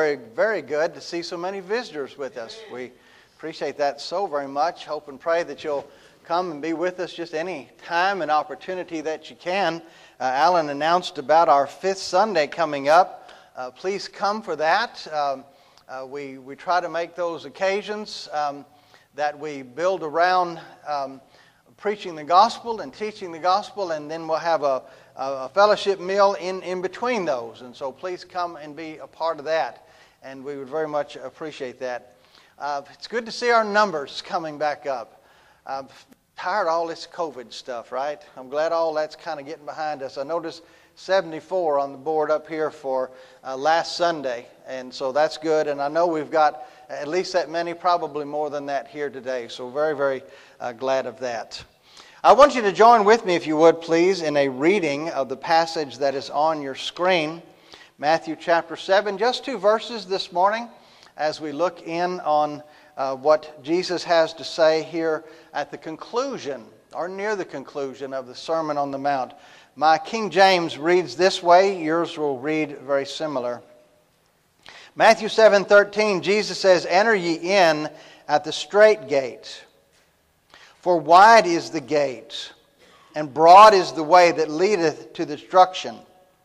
very, very good to see so many visitors with us. We appreciate that so very much. Hope and pray that you'll come and be with us just any time and opportunity that you can. Alan announced about our 5th Sunday coming up. Please come for that. We try to make those occasions that we build around preaching the gospel and teaching the gospel, and then we'll have a fellowship meal in between those. And so please come and be a part of that, and we would very much appreciate that. It's good to see our numbers coming back up. I'm tired of all this COVID stuff, right? I'm glad all that's kind of getting behind us. I noticed 74 on the board up here for last Sunday, and so that's good. And I know we've got at least that many, probably more than that here today, so very, very glad of that. I want you to join with me, if you would, please, in a reading of the passage that is on your screen, Matthew chapter 7, just 2 verses this morning as we look in on what Jesus has to say here at the conclusion, or near the conclusion, of the Sermon on the Mount. My King James reads this way, yours will read very similar. Matthew 7:13, Jesus says, "Enter ye in at the strait gate. For wide is the gate, and broad is the way that leadeth to destruction,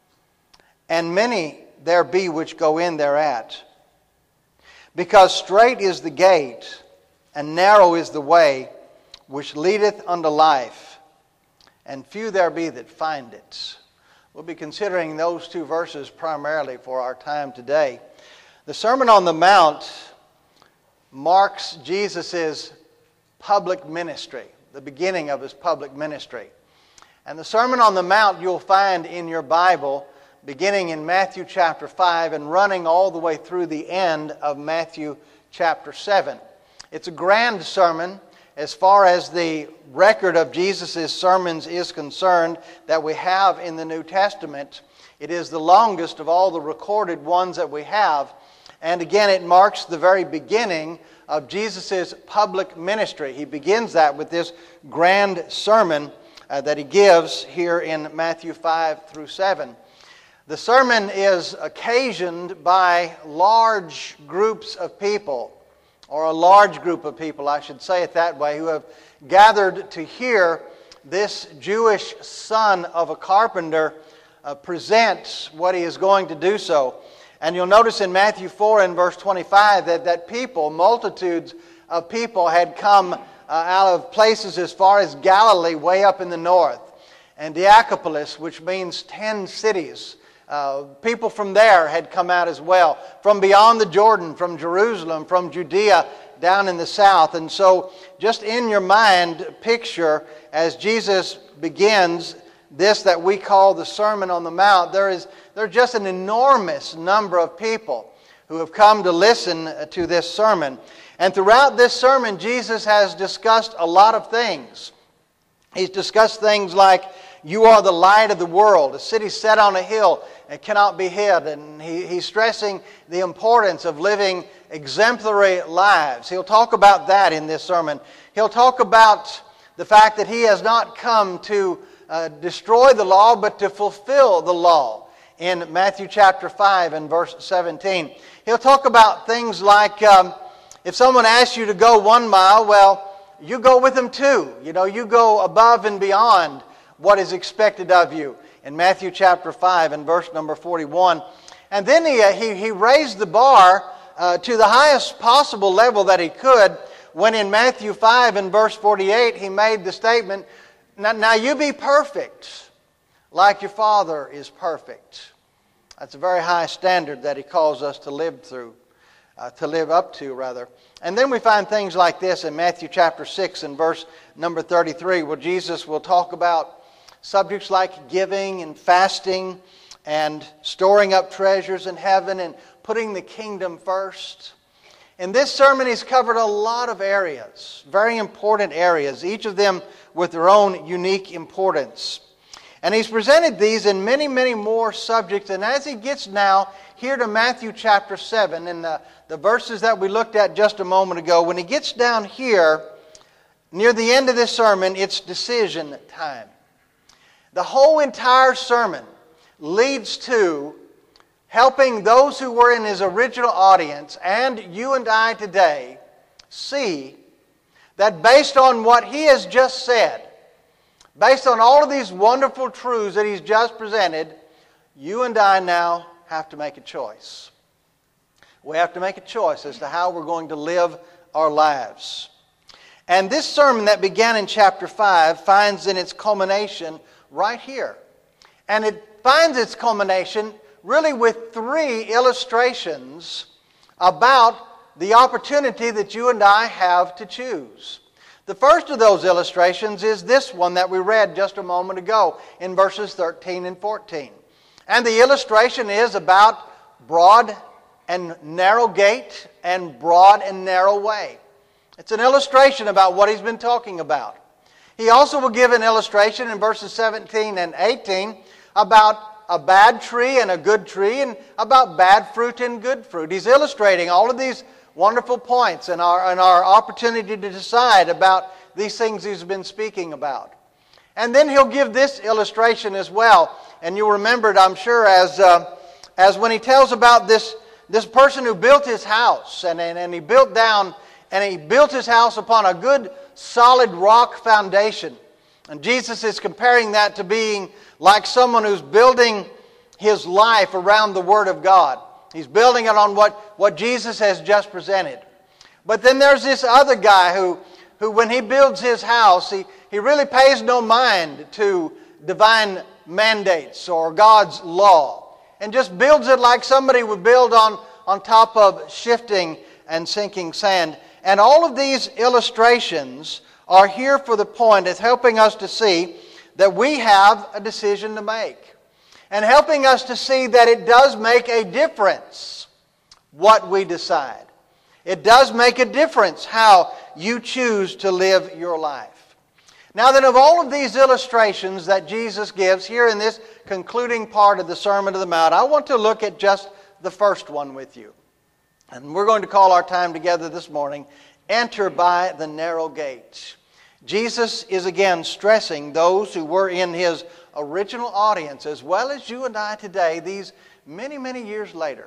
and many there be which go in thereat. Because strait is the gate, and narrow is the way which leadeth unto life, and few there be that find it." We'll be considering those 2 verses primarily for our time today. The Sermon on the Mount marks Jesus' public ministry, the beginning of his public ministry. And the Sermon on the Mount you'll find in your Bible beginning in Matthew chapter 5 and running all the way through the end of Matthew chapter 7. It's a grand sermon as far as the record of Jesus' sermons is concerned that we have in the New Testament. It is the longest of all the recorded ones that we have. And again, it marks the very beginning of Jesus' public ministry. He begins that with this grand sermon that he gives here in Matthew 5 through 7. The sermon is occasioned by large groups of people, or a large group of people, I should say it that way, who have gathered to hear this Jewish son of a carpenter present what he is going to do so. And you'll notice in Matthew 4 and verse 25 that people, multitudes of people, had come out of places as far as Galilee, way up in the north, and Decapolis, which means 10 cities. People from there had come out as well, from beyond the Jordan, from Jerusalem, from Judea, down in the south. And so just in your mind, picture as Jesus begins this that we call the Sermon on the Mount, there's just an enormous number of people who have come to listen to this sermon. And throughout this sermon, Jesus has discussed a lot of things. He's discussed things like, you are the light of the world, a city set on a hill and cannot be hid. And he's stressing the importance of living exemplary lives. He'll talk about that in this sermon. He'll talk about the fact that he has not come to destroy the law, but to fulfill the law in Matthew chapter 5 and verse 17. He'll talk about things like if someone asks you to go 1 mile, well, you go with them too. You go above and beyond what is expected of you in Matthew chapter 5 and verse number 41. And then he raised the bar to the highest possible level that he could when in Matthew 5 and verse 48 he made the statement, now you be perfect like your Father is perfect. That's a very high standard that he calls us to live up to. And then we find things like this in Matthew chapter 6 and verse number 33, where Jesus will talk about subjects like giving and fasting and storing up treasures in heaven and putting the kingdom first. In this sermon, he's covered a lot of areas, very important areas, each of them with their own unique importance. And he's presented these in many, many more subjects. And as he gets now here to Matthew chapter 7, and the verses that we looked at just a moment ago, when he gets down here, near the end of this sermon, it's decision time. The whole entire sermon leads to helping those who were in his original audience and you and I today see that based on what he has just said, based on all of these wonderful truths that he's just presented, you and I now have to make a choice. We have to make a choice as to how we're going to live our lives. And this sermon that began in chapter 5 finds in its culmination right here. And it finds its culmination really with 3 illustrations about the opportunity that you and I have to choose. The first of those illustrations is this one that we read just a moment ago in verses 13 and 14. And the illustration is about broad and narrow gate and broad and narrow way. It's an illustration about what he's been talking about. He also will give an illustration in verses 17 and 18 about a bad tree and a good tree, and about bad fruit and good fruit. He's illustrating all of these wonderful points and our opportunity to decide about these things he's been speaking about. And then he'll give this illustration as well. And you'll remember it, I'm sure, as when he tells about this person who built his house, and he built down, and he built his house upon a good solid rock foundation. And Jesus is comparing that to being like someone who's building his life around the Word of God. He's building it on what Jesus has just presented. But then there's this other guy who when he builds his house, he really pays no mind to divine mandates or God's law, and just builds it like somebody would build on top of shifting and sinking sand. And all of these illustrations are here for the point of helping us to see that we have a decision to make, and helping us to see that it does make a difference what we decide. It does make a difference how you choose to live your life. Now then, of all of these illustrations that Jesus gives here in this concluding part of the Sermon on the Mount, I want to look at just the first one with you. And we're going to call our time together this morning, Enter by the Narrow Gate. Jesus is again stressing those who were in his original audience, as well as you and I today, these many, many years later.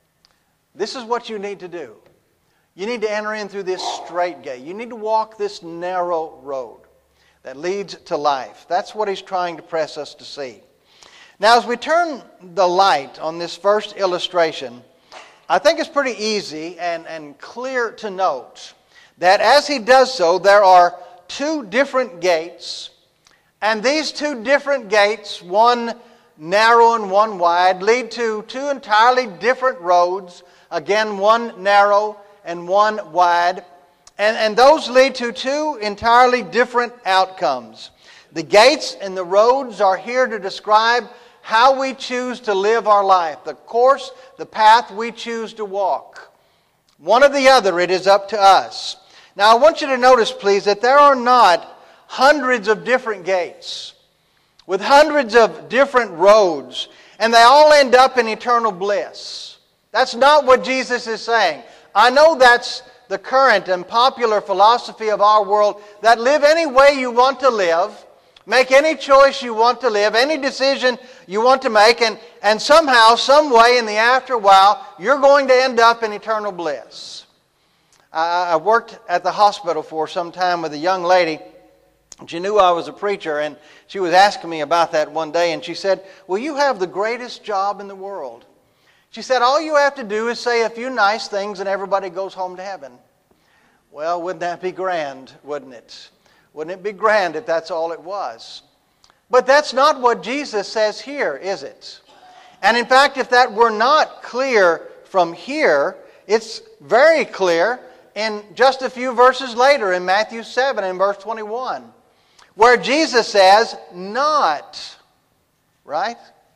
This is what you need to do. You need to enter in through this straight gate. You need to walk this narrow road that leads to life. That's what he's trying to press us to see. Now, as we turn the light on this first illustration, I think it's pretty easy and clear to note that as he does so, there are 2 different gates, and these 2 different gates, one narrow and one wide, lead to 2 entirely different roads, again one narrow and one wide, and those lead to 2 entirely different outcomes. The gates and the roads are here to describe how we choose to live our life, the course, the path we choose to walk. One or the other, it is up to us. Now I want you to notice, please, that there are not hundreds of different gates with hundreds of different roads, and they all end up in eternal bliss. That's not what Jesus is saying. I know that's the current and popular philosophy of our world, that live any way you want to live, make any choice you want to live, any decision you want to make, and somehow, some way in the after while, you're going to end up in eternal bliss. I worked at the hospital for some time with a young lady. She knew I was a preacher, and she was asking me about that one day, and she said, "Well, you have the greatest job in the world." She said, "All you have to do is say a few nice things and everybody goes home to heaven." Well, wouldn't that be grand, wouldn't it? Wouldn't it be grand if that's all it was? But that's not what Jesus says here, is it? And in fact, if that were not clear from here, it's very clear in just a few verses later in Matthew 7 and verse 21, where Jesus says, not, right?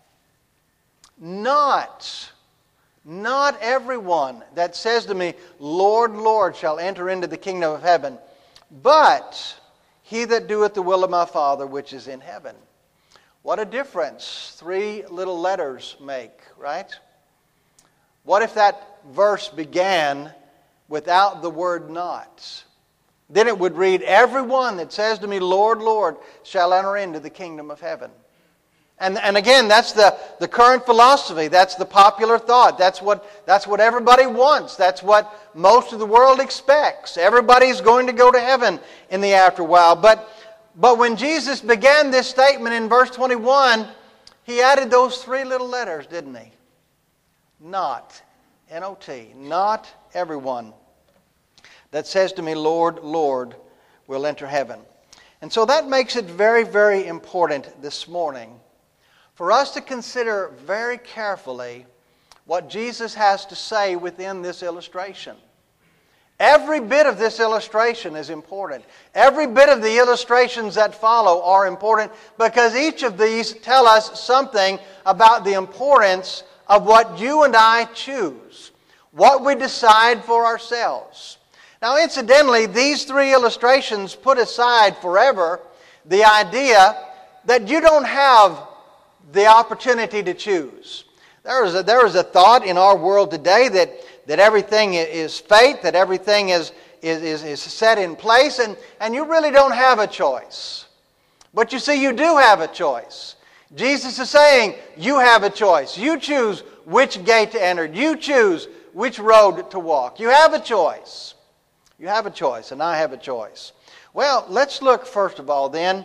Not everyone that says to me, Lord, Lord, shall enter into the kingdom of heaven, but he that doeth the will of my Father which is in heaven. What a difference 3 little letters make, right? What if that verse began without the word not? Then it would read, everyone that says to me, Lord, Lord, shall enter into the kingdom of heaven. And again, that's the current philosophy. That's the popular thought. That's what everybody wants. That's what most of the world expects. Everybody's going to go to heaven in the afterwhile. But when Jesus began this statement in verse 21, He added those three little letters, didn't He? Not, N-O-T, not everyone that says to me, Lord, Lord, will enter heaven. And so that makes it very, very important this morning for us to consider very carefully what Jesus has to say within this illustration. Every bit of this illustration is important. Every bit of the illustrations that follow are important because each of these tell us something about the importance of what you and I choose, what we decide for ourselves. Now, incidentally, these three illustrations put aside forever the idea that you don't have the opportunity to choose. There is a thought in our world today that everything is fate, that everything is set in place, and you really don't have a choice. But you see, you do have a choice. Jesus is saying, you have a choice. You choose which gate to enter. You choose which road to walk. You have a choice. You have a choice, and I have a choice. Well, let's look first of all then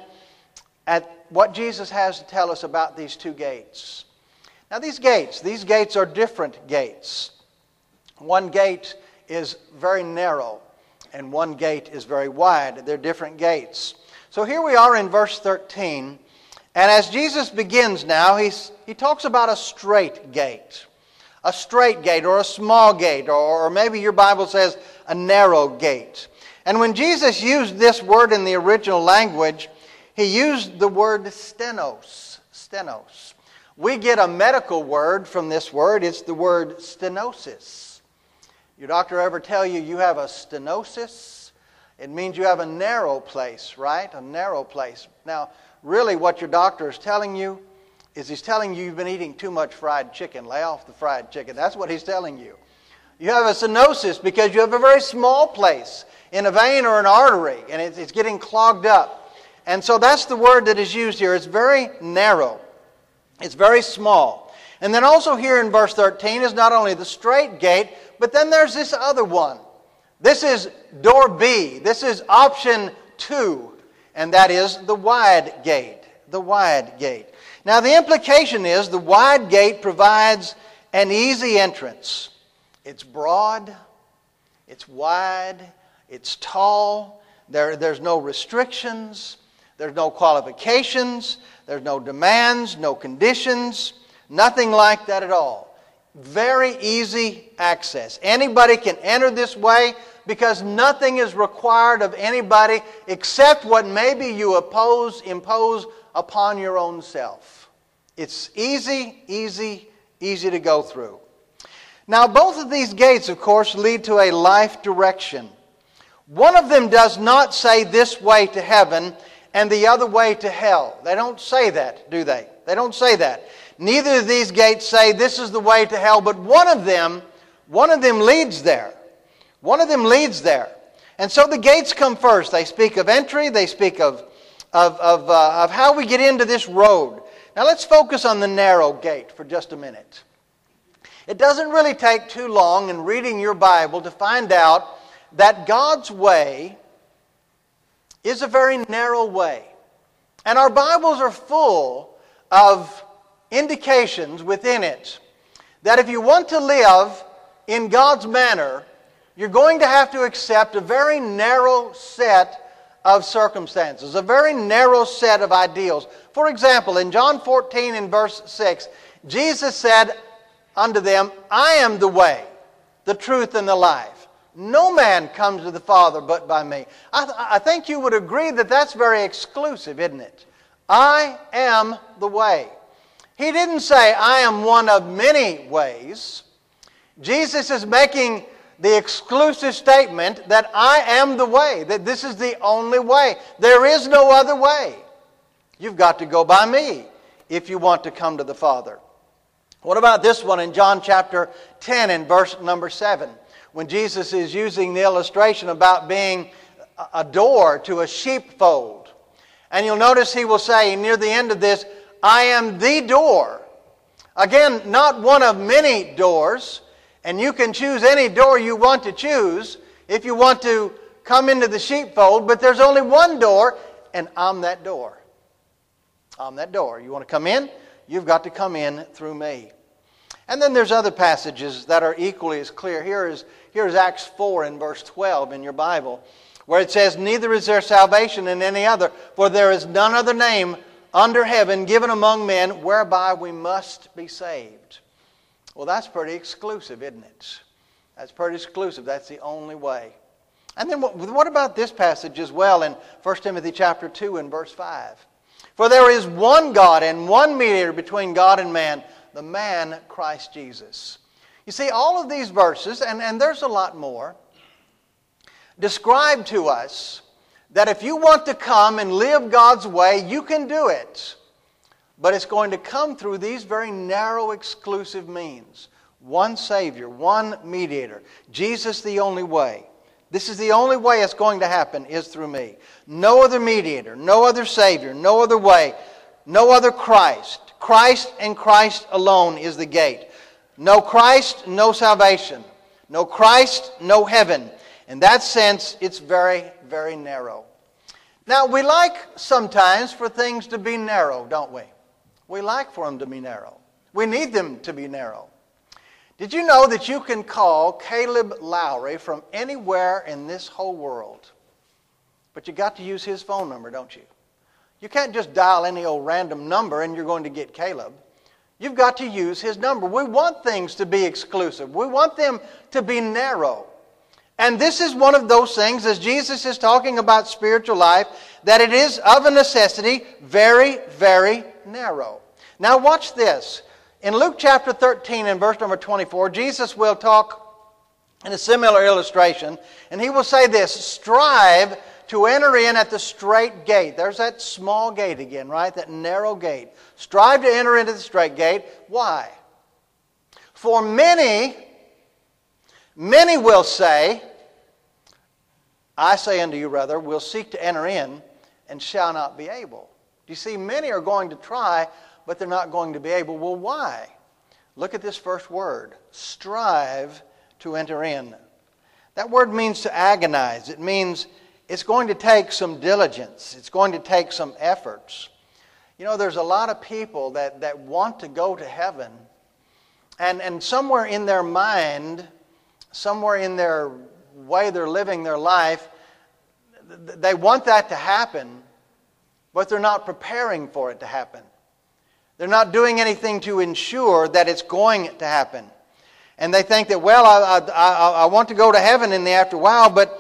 at what Jesus has to tell us about these two gates. Now these gates are different gates. One gate is very narrow, and one gate is very wide. They're different gates. So here we are in verse 13, and as Jesus begins now, he talks about a straight gate. A straight gate, or a small gate, or maybe your Bible says a narrow gate. And when Jesus used this word in the original language, He used the word stenos. Stenos. We get a medical word from this word. It's the word stenosis. Your doctor ever tell you you have a stenosis? It means you have a narrow place, right? A narrow place. Now, really what your doctor is telling you is he's telling you you've been eating too much fried chicken. Lay off the fried chicken. That's what he's telling you. You have a stenosis because you have a very small place in a vein or an artery, and it's getting clogged up. And so that's the word that is used here. It's very narrow. It's very small. And then also here in verse 13 is not only the straight gate, but then there's this other one. This is door B. This is option 2. And that is the wide gate. The wide gate. Now the implication is the wide gate provides an easy entrance. It's broad. It's wide. It's tall. There's no restrictions. There's no qualifications. There's no demands, no conditions, nothing like that at all. Very easy access. Anybody can enter this way because nothing is required of anybody except what maybe you impose upon your own self. It's easy to go through. Now, both of these gates, of course, lead to a life direction. One of them does not say this way to heaven and the other way to hell. They don't say that, do they? They don't say that. Neither of these gates say this is the way to hell, but one of them leads there. One of them leads there. And so the gates come first. They speak of entry. They speak of how we get into this road. Now let's focus on the narrow gate for just a minute. It doesn't really take too long in reading your Bible to find out that God's way is a very narrow way. And our Bibles are full of indications within it that if you want to live in God's manner, you're going to have to accept a very narrow set of circumstances, a very narrow set of ideals. For example, in John 14 in verse 6, Jesus said unto them, I am the way, the truth, and the life. No man comes to the Father but by me. I think you would agree that that's very exclusive, isn't it? I am the way. He didn't say, I am one of many ways. Jesus is making the exclusive statement that I am the way, that this is the only way. There is no other way. You've got to go by me if you want to come to the Father. What about this one in John chapter 10 and verse number 7? When Jesus is using the illustration about being a door to a sheepfold. And you'll notice he will say near the end of this, I am the door. Again, not one of many doors, and you can choose any door you want to choose if you want to come into the sheepfold, but there's only one door, and I'm that door. I'm that door. You want to come in? You've got to come in through me. And then there's other passages that are equally as clear. Here's Acts 4 in verse 12 in your Bible, where it says, "Neither is there salvation in any other, for there is none other name under heaven given among men whereby we must be saved." Well, that's pretty exclusive, isn't it? That's pretty exclusive. That's the only way. And then what about this passage as well in 1 Timothy chapter 2 and verse 5? "For there is one God and one mediator between God and man, the man Christ Jesus." You see, all of these verses, and there's a lot more, describe to us that if you want to come and live God's way, you can do it. But it's going to come through these very narrow, exclusive means. One Savior, one mediator, Jesus the only way. This is the only way it's going to happen, is through me. No other mediator, no other Savior, no other way, no other Christ. Christ and Christ alone is the gate. No Christ, no salvation. No Christ, no heaven. In that sense, it's very, very narrow. Now, we like sometimes for things to be narrow, don't we? We like for them to be narrow. We need them to be narrow. Did you know that you can call Caleb Lowry from anywhere in this whole world? But you got to use his phone number, don't you? You can't just dial any old random number and you're going to get Caleb. You've got to use his number. We want things to be exclusive. We want them to be narrow. And this is one of those things, as Jesus is talking about spiritual life, that it is of a necessity very, very narrow. Now watch this. In Luke chapter 13 and verse number 24, Jesus will talk in a similar illustration, and he will say this: "Strive to enter in at the straight gate." There's that small gate again, right? That narrow gate. Strive to enter into the straight gate. Why? "For many will say, I say unto you rather, will seek to enter in and shall not be able." You see, many are going to try, but they're not going to be able. Well, why? Look at this first word. Strive to enter in. That word means to agonize. It means it's going to take some diligence. It's going to take some efforts. You know, there's a lot of people that want to go to heaven, and somewhere in their mind, somewhere in their way they're living their life, they want that to happen, but they're not preparing for it to happen. They're not doing anything to ensure that it's going to happen. And they think that, well, I want to go to heaven in the after while, but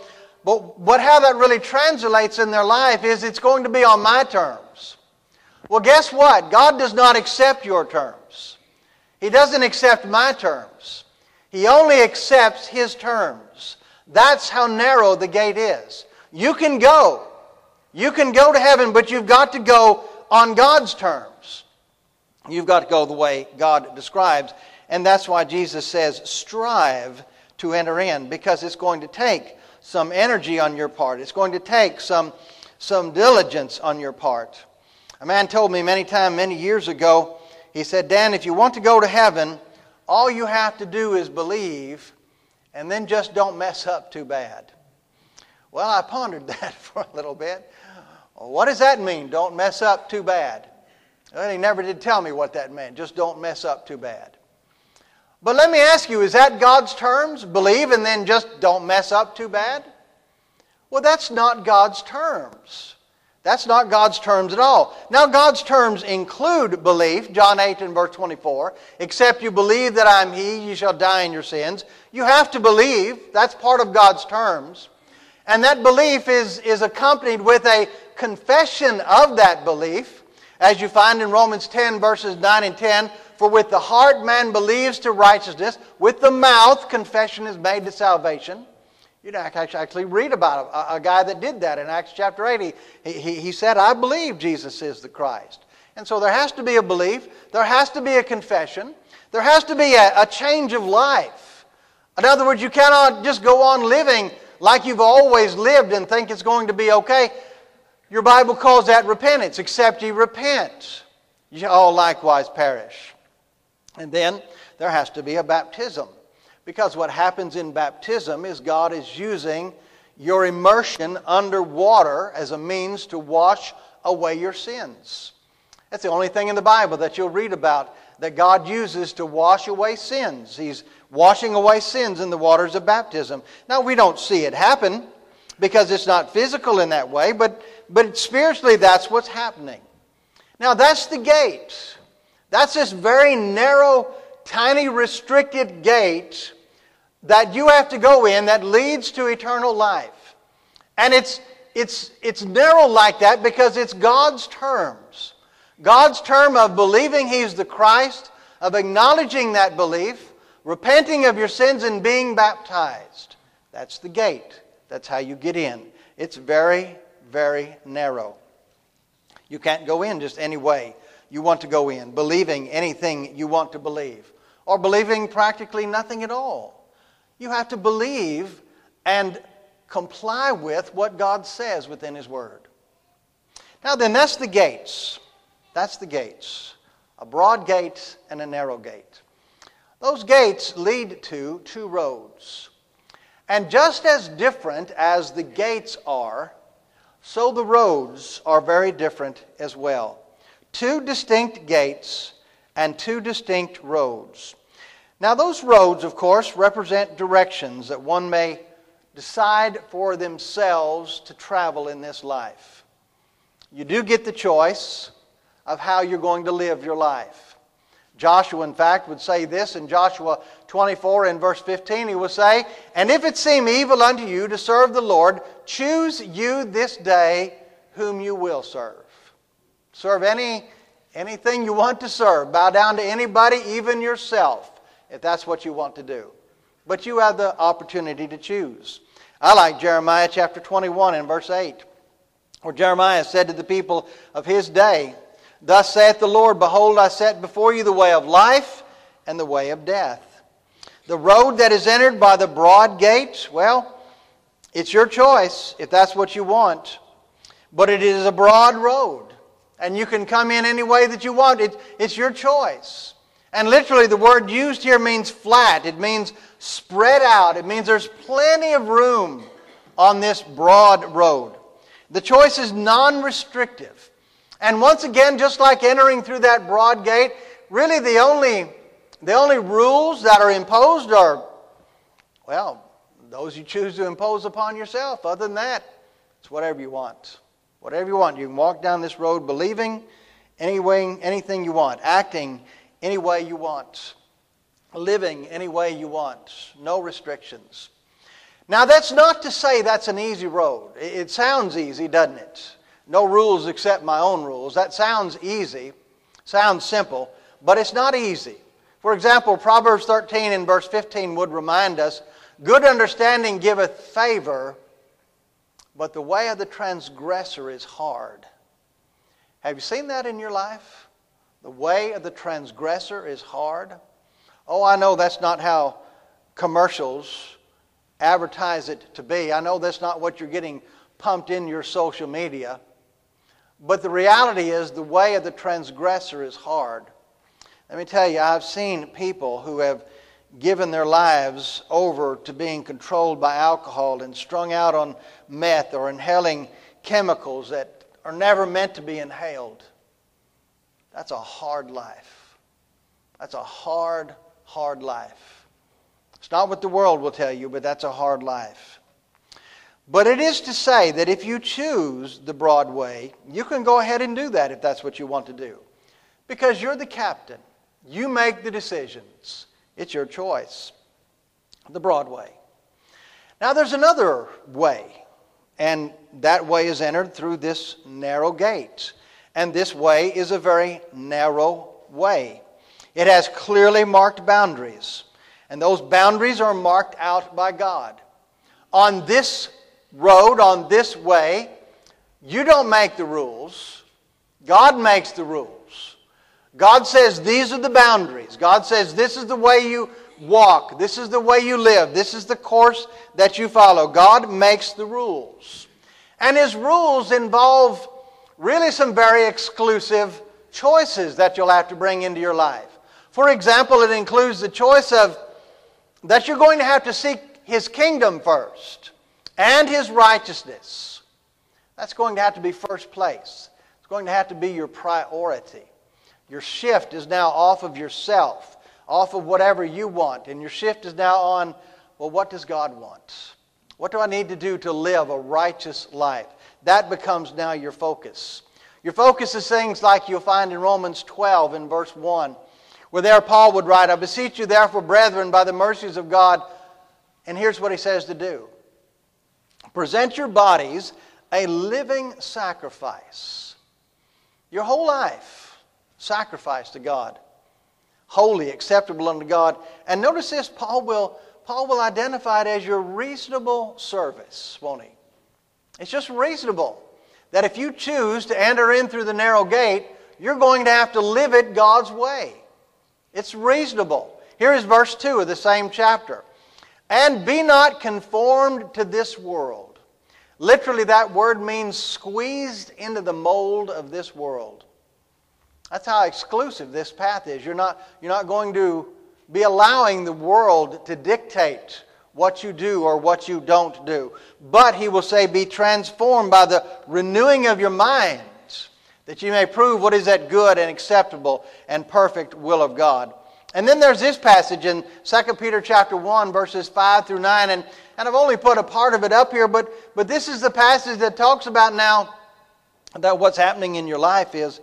how that really translates in their life is it's going to be on my terms. Well, guess what? God does not accept your terms. He doesn't accept my terms. He only accepts His terms. That's how narrow the gate is. You can go. You can go to heaven, but you've got to go on God's terms. You've got to go the way God describes. And that's why Jesus says, strive to enter in, because it's going to take some energy on your part. It's going to take some diligence on your part. A man told me many years ago, he said, "Dan, if you want to go to heaven, all you have to do is believe, and then just don't mess up too bad." Well, I pondered that for a little bit. Well, what does that mean, don't mess up too bad? Well, he never did tell me what that meant. Just don't mess up too bad. But let me ask you, is that God's terms? Believe and then just don't mess up too bad? Well, that's not God's terms. That's not God's terms at all. Now, God's terms include belief. John 8 and verse 24. "Except you believe that I am He, you shall die in your sins." You have to believe. That's part of God's terms. And that belief is accompanied with a confession of that belief, as you find in Romans 10 verses 9 and 10. "For with the heart man believes to righteousness, with the mouth confession is made to salvation." You know, I actually read about a guy that did that in Acts chapter 8. He said, "I believe Jesus is the Christ." And so there has to be a belief. There has to be a confession. There has to be a change of life. In other words, you cannot just go on living like you've always lived and think it's going to be okay. Your Bible calls that repentance. "Except ye repent, You shall all likewise perish. And then there has to be a baptism. Because what happens in baptism is God is using your immersion under water as a means to wash away your sins. That's the only thing in the Bible that you'll read about that God uses to wash away sins. He's washing away sins in the waters of baptism. Now, we don't see it happen because it's not physical in that way, but spiritually that's what's happening. Now, that's the gate. That's this very narrow, tiny, restricted gate that you have to go in that leads to eternal life. And it's narrow like that because it's God's terms. God's term of believing He's the Christ, of acknowledging that belief, repenting of your sins and being baptized. That's the gate. That's how you get in. It's very, very narrow. You can't go in just any way you want to go in, believing anything you want to believe, or believing practically nothing at all. You have to believe and comply with what God says within His Word. Now then, that's the gates. That's the gates. A broad gate and a narrow gate. Those gates lead to two roads. And just as different as the gates are, so the roads are very different as well. Two distinct gates and two distinct roads. Now those roads, of course, represent directions that one may decide for themselves to travel in this life. You do get the choice of how you're going to live your life. Joshua, in fact, would say this in Joshua 24 and verse 15. He will say, "And if it seem evil unto you to serve the Lord, choose you this day whom you will serve." Serve anything you want to serve. Bow down to anybody, even yourself, if that's what you want to do. But you have the opportunity to choose. I like Jeremiah chapter 21 and verse 8, where Jeremiah said to the people of his day, "Thus saith the Lord, behold, I set before you the way of life and the way of death. The road that is entered by the broad gate," well, it's your choice if that's what you want. But it is a broad road. And you can come in any way that you want. It's your choice. And literally the word used here means flat. It means spread out. It means there's plenty of room on this broad road. The choice is non-restrictive. And once again, just like entering through that broad gate, really the only rules that are imposed are, well, those you choose to impose upon yourself. Other than that, it's whatever you want. Whatever you want. You can walk down this road believing anything you want, acting any way you want, living any way you want. No restrictions. Now that's not to say that's an easy road. It sounds easy, doesn't it? No rules except my own rules. That sounds easy, sounds simple, but it's not easy. For example, Proverbs 13 and verse 15 would remind us, "Good understanding giveth favor, but the way of the transgressor is hard." Have you seen that in your life? The way of the transgressor is hard. Oh, I know that's not how commercials advertise it to be. I know that's not what you're getting pumped in your social media. But the reality is the way of the transgressor is hard. Let me tell you, I've seen people who have given their lives over to being controlled by alcohol and strung out on meth or inhaling chemicals that are never meant to be inhaled. That's a hard life. That's a hard, hard life. It's not what the world will tell you, but that's a hard life. But it is to say that if you choose the broad way, you can go ahead and do that if that's what you want to do. Because you're the captain. You make the decisions. It's your choice. The broad way. Now there's another way. And that way is entered through this narrow gate. And this way is a very narrow way. It has clearly marked boundaries. And those boundaries are marked out by God. On this road, on this way, you don't make the rules. God makes the rules. God says these are the boundaries. God says this is the way you walk. This is the way you live. This is the course that you follow. God makes the rules. And His rules involve really some very exclusive choices that you'll have to bring into your life. For example, it includes the choice of that you're going to have to seek His kingdom first and His righteousness. That's going to have to be first place. It's going to have to be your priority. Your shift is now off of yourself, off of whatever you want, and your shift is now on, well, what does God want? What do I need to do to live a righteous life? That becomes now your focus. Your focus is things like you'll find in Romans 12 in verse 1, where there Paul would write, I beseech you therefore, brethren, by the mercies of God, and here's what he says to do. Present your bodies a living sacrifice. Your whole life, sacrifice to God. Holy, acceptable unto God. And notice this, Paul will identify it as your reasonable service, won't he? It's just reasonable that if you choose to enter in through the narrow gate, you're going to have to live it God's way. It's reasonable. Here is verse 2 of the same chapter. And be not conformed to this world. Literally, that word means squeezed into the mold of this world. That's how exclusive this path is. You're not going to be allowing the world to dictate what you do or what you don't do. But he will say, be transformed by the renewing of your minds, that you may prove what is that good and acceptable and perfect will of God. And then there's this passage in 2 Peter chapter 1, verses 5 through 9, and I've only put a part of it up here, but this is the passage that talks about now that what's happening in your life is,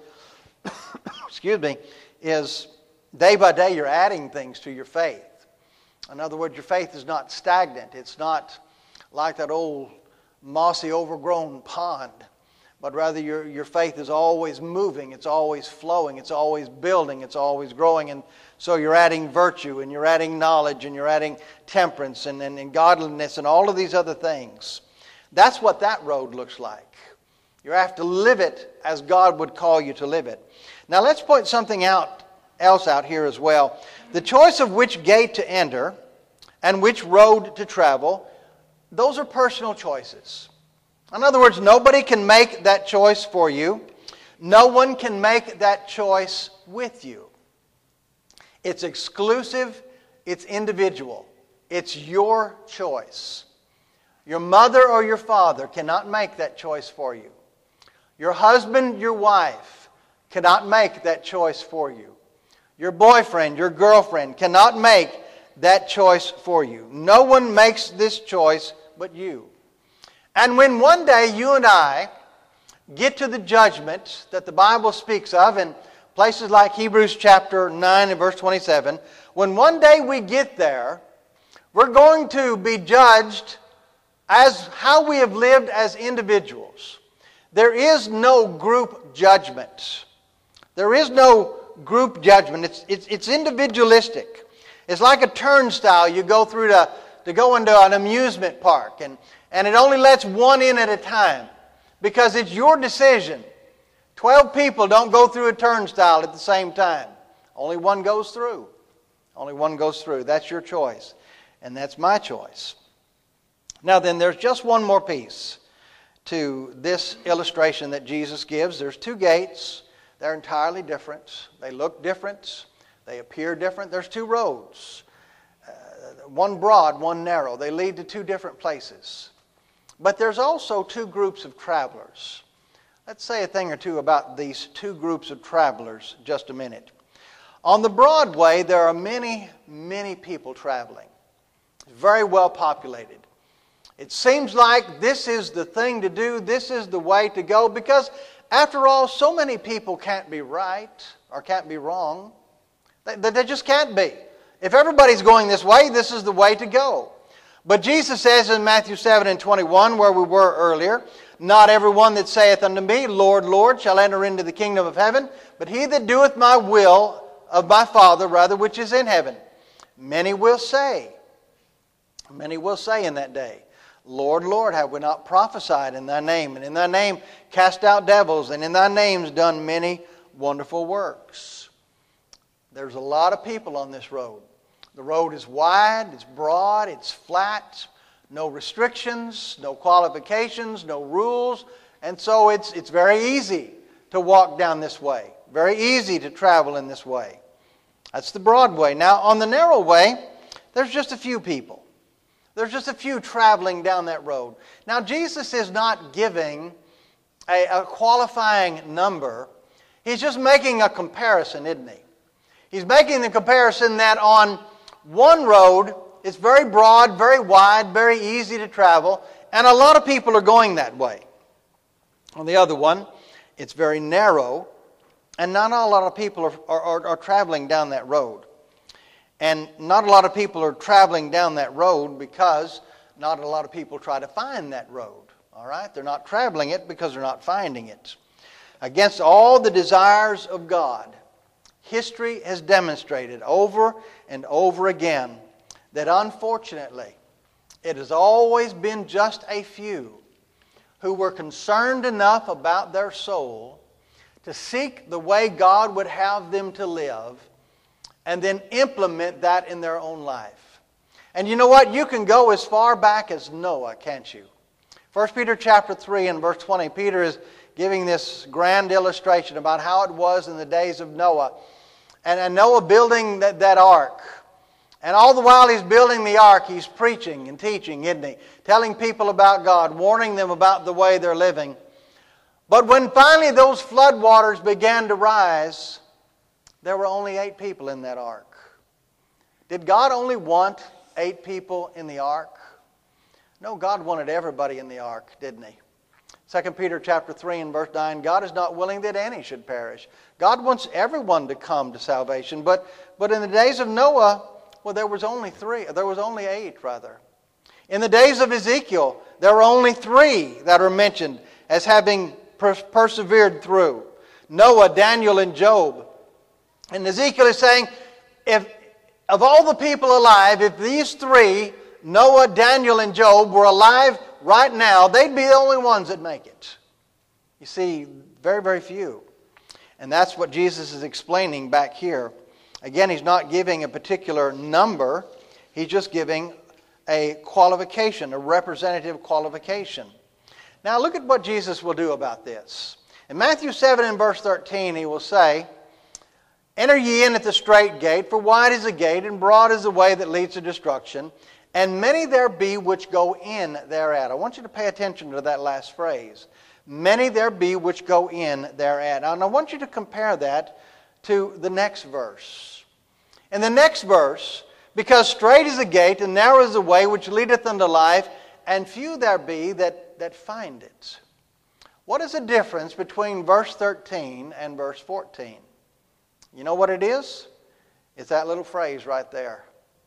is day by day you're adding things to your faith. In other words, your faith is not stagnant. It's not like that old mossy, overgrown pond, but rather your faith is always moving, it's always flowing, it's always building, it's always growing. And so you're adding virtue, and you're adding knowledge, and you're adding temperance, and godliness, and all of these other things. That's what that road looks like. You have to live it as God would call you to live it. Now let's point something else out here as well. The choice of which gate to enter and which road to travel, those are personal choices. In other words, nobody can make that choice for you. No one can make that choice with you. It's exclusive. It's individual. It's your choice. Your mother or your father cannot make that choice for you. Your husband, your wife cannot make that choice for you. Your boyfriend, your girlfriend cannot make that choice for you. No one makes this choice but you. And when one day you and I get to the judgment that the Bible speaks of in places like Hebrews chapter 9 and verse 27, when one day we get there, we're going to be judged as how we have lived as individuals. There is no group judgment. There is no group judgment. It's individualistic. It's like a turnstile you go through to go into an amusement park, and it only lets one in at a time because it's your decision. 12 people don't go through a turnstile at the same time. Only one goes through. Only one goes through. That's your choice, and that's my choice. Now then, there's just one more piece to this illustration that Jesus gives. There's two gates. They're entirely different. They look different. They appear different. There's two roads. One broad, one narrow. They lead to two different places. But there's also two groups of travelers. Let's say a thing or two about these two groups of travelers just a minute. On the broad way, there are many, many people traveling. Very well populated. It seems like this is the thing to do. This is the way to go because after all, so many people can't be right or can't be wrong. They just can't be. If everybody's going this way, this is the way to go. But Jesus says in Matthew 7 and 21, where we were earlier, not everyone that saith unto me, Lord, Lord, shall enter into the kingdom of heaven, but he that doeth my will of my Father, rather, which is in heaven. Many will say in that day, Lord, Lord, have we not prophesied in thy name, and in thy name cast out devils, and in thy names done many wonderful works? There's a lot of people on this road. The road is wide, it's broad, it's flat, no restrictions, no qualifications, no rules, and so it's very easy to walk down this way. Very easy to travel in this way. That's the broad way. Now, on the narrow way, there's just a few people. There's just a few traveling down that road. Now, Jesus is not giving a qualifying number. He's just making a comparison, isn't he? He's making the comparison that on one road, it's very broad, very wide, very easy to travel, and a lot of people are going that way. On the other one, it's very narrow, and not a lot of people are traveling down that road. And not a lot of people are traveling down that road because not a lot of people try to find that road. All right? They're not traveling it because they're not finding it. Against all the desires of God, history has demonstrated over and over again that unfortunately it has always been just a few who were concerned enough about their soul to seek the way God would have them to live and then implement that in their own life. And you know what? You can go as far back as Noah, can't you? 1 Peter chapter 3 and verse 20, Peter is giving this grand illustration about how it was in the days of Noah. And Noah building that ark. And all the while he's building the ark, he's preaching and teaching, isn't he? Telling people about God, warning them about the way they're living. But when finally those floodwaters began to rise, there were only 8 people in that ark. Did God only want 8 people in the ark? No, God wanted everybody in the ark, didn't he? 2 Peter chapter 3 and verse 9, God is not willing that any should perish. God wants everyone to come to salvation. But in the days of Noah, well, there was only 8 rather. In the days of Ezekiel, there were only 3 that are mentioned as having persevered through. Noah, Daniel, and Job. And Ezekiel is saying, if of all the people alive, if these 3, Noah, Daniel, and Job, were alive right now, they'd be the only ones that make it. You see, very, very few. And that's what Jesus is explaining back here. Again, he's not giving a particular number. He's just giving a qualification, a representative qualification. Now look at what Jesus will do about this. In Matthew 7 and verse 13, he will say, Enter ye in at the strait gate, for wide is the gate, and broad is the way that leads to destruction, and many there be which go in thereat. I want you to pay attention to that last phrase. Many there be which go in thereat. And I want you to compare that to the next verse. In the next verse, because strait is the gate, and narrow is the way which leadeth unto life, and few there be that find it. What is the difference between verse 13 and verse 14? You know what it is? It's that little phrase right there.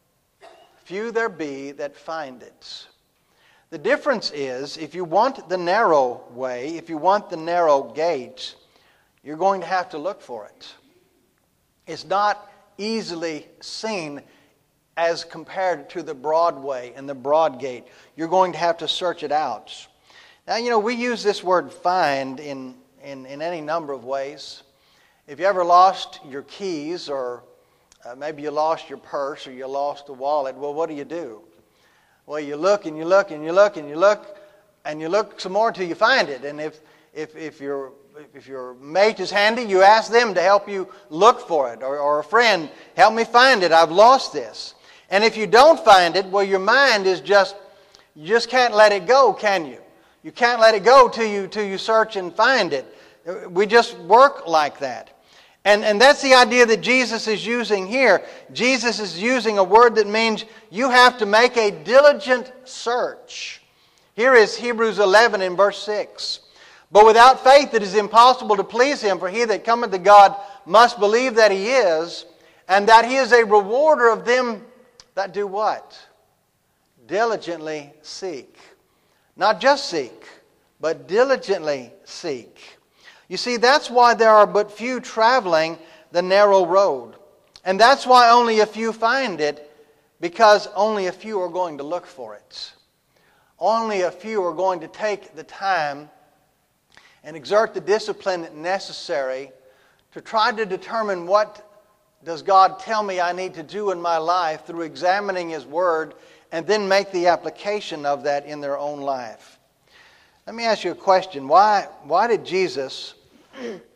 Few there be that find it. The difference is, if you want the narrow way, if you want the narrow gate, you're going to have to look for it. It's not easily seen as compared to the broad way and the broad gate. You're going to have to search it out. Now, you know, we use this word find in any number of ways. If you ever lost your keys, or maybe you lost your purse, or you lost a wallet, well, what do? Well, you look and you look and you look and you look and you look some more until you find it. And if your mate is handy, you ask them to help you look for it, or a friend, help me find it, I've lost this. And if you don't find it, well, your mind is you just can't let it go, can you? You can't let it go till you search and find it. We just work like that. And that's the idea that Jesus is using here. Jesus is using a word that means you have to make a diligent search. Here is Hebrews 11 in verse 6. But without faith it is impossible to please Him, for he that cometh to God must believe that He is, and that He is a rewarder of them that do what? Diligently seek. Not just seek, but diligently seek. You see, that's why there are but few traveling the narrow road. And that's why only a few find it, because only a few are going to look for it. Only a few are going to take the time and exert the discipline necessary to try to determine what does God tell me I need to do in my life through examining His Word, and then make the application of that in their own life. Let me ask you a question. Why did Jesus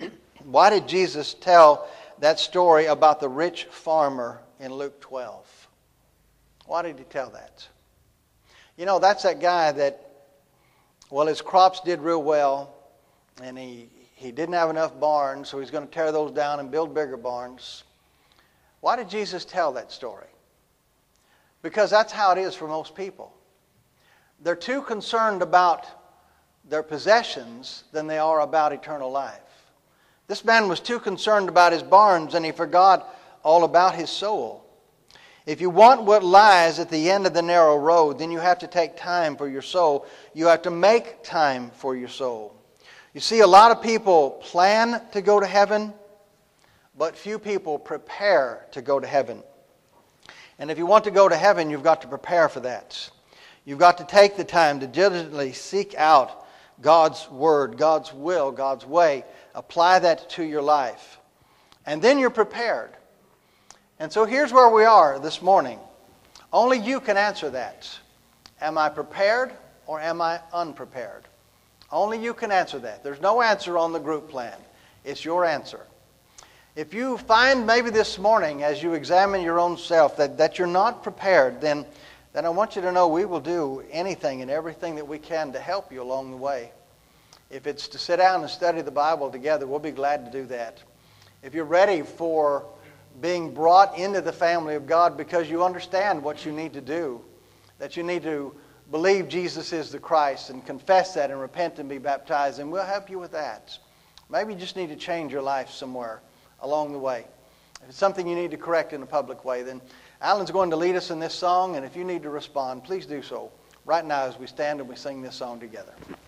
Why did Jesus tell that story about the rich farmer in Luke 12? Why did he tell that? You know, that's that guy that, well, his crops did real well, and he didn't have enough barns, so he's going to tear those down and build bigger barns. Why did Jesus tell that story? Because that's how it is for most people. They're too concerned about their possessions than they are about eternal life. This man was too concerned about his barns, and he forgot all about his soul. If you want what lies at the end of the narrow road, then you have to take time for your soul. You have to make time for your soul. You see, a lot of people plan to go to heaven, but few people prepare to go to heaven. And if you want to go to heaven, you've got to prepare for that. You've got to take the time to diligently seek out God's Word, God's will, God's way. Apply that to your life. And then you're prepared. And so here's where we are this morning. Only you can answer that. Am I prepared or am I unprepared? Only you can answer that. There's no answer on the group plan. It's your answer. If you find maybe this morning as you examine your own self that you're not prepared, then I want you to know we will do anything and everything that we can to help you along the way. If it's to sit down and study the Bible together, we'll be glad to do that. If you're ready for being brought into the family of God because you understand what you need to do, that you need to believe Jesus is the Christ and confess that and repent and be baptized, and we'll help you with that. Maybe you just need to change your life somewhere along the way. If it's something you need to correct in a public way, then Alan's going to lead us in this song, and if you need to respond, please do so right now as we stand and we sing this song together.